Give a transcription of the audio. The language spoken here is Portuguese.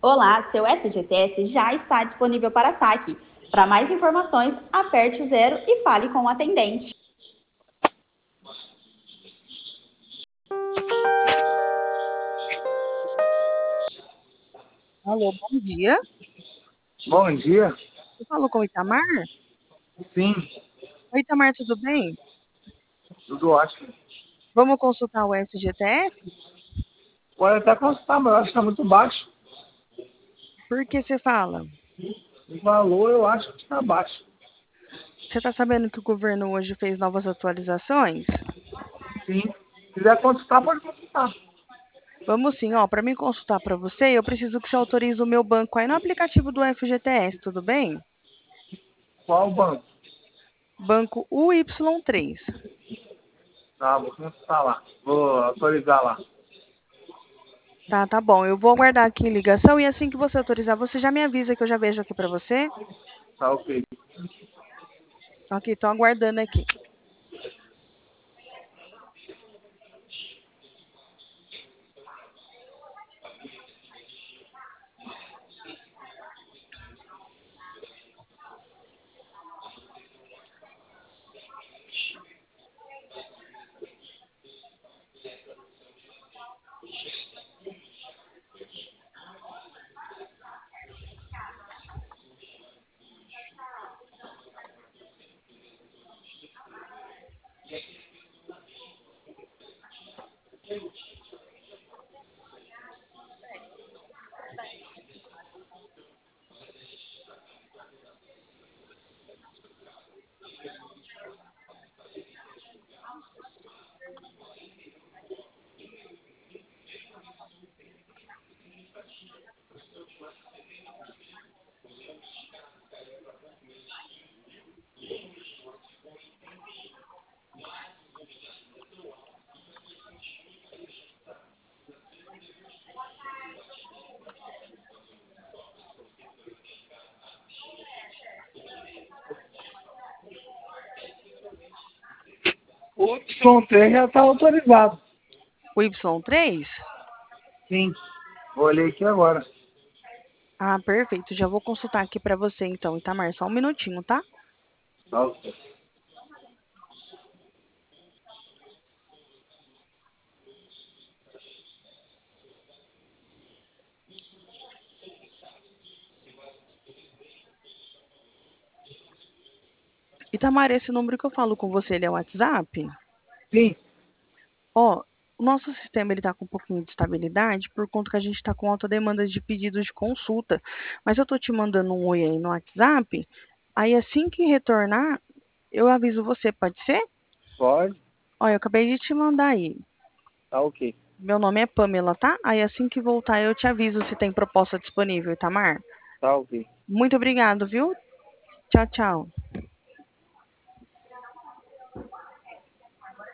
Olá, seu FGTS já está disponível para saque. Para mais informações, aperte o 0 e fale com o atendente. Alô, bom dia. Bom dia. Eu falo com o Itamar? Sim, Oi, Itamar, tudo bem? tudo ótimo. Vamos consultar o FGTS? Pode até consultar, mas eu acho que está muito baixo. Por que você fala? O valor eu acho que está baixo. Você está sabendo que o governo hoje fez novas atualizações? Sim. Se quiser consultar, pode consultar. Vamos sim, ó, para mim consultar para você, eu preciso que você autorize o meu banco aí no aplicativo do FGTS, tudo bem? Qual banco? Banco UY3. Tá, vou consultar lá. Vou autorizar lá. Tá bom. Eu vou aguardar aqui em ligação e assim que você autorizar, você já me avisa que eu já vejo aqui para você. Tá ok. Ok, tô aguardando aqui. O Y3 já está autorizado. O Y3? Sim. Vou olhar aqui agora. Ah, perfeito. Já vou consultar aqui para você então, Itamar, só um minutinho, tá? Tá ok. Itamar, esse número que eu falo com você, ele é o WhatsApp? Sim. Ó, o nosso sistema ele tá com um pouquinho de estabilidade por conta que a gente tá com alta demanda de pedidos de consulta. Mas eu tô te mandando um oi aí no WhatsApp. Aí assim que retornar, eu aviso você, pode ser? Pode. Ó, eu acabei de te mandar aí. Tá ok. Meu nome é Pamela, tá? Aí assim que voltar eu te aviso se tem proposta disponível, Itamar. Tá ok. Muito obrigado, viu? Tchau, tchau.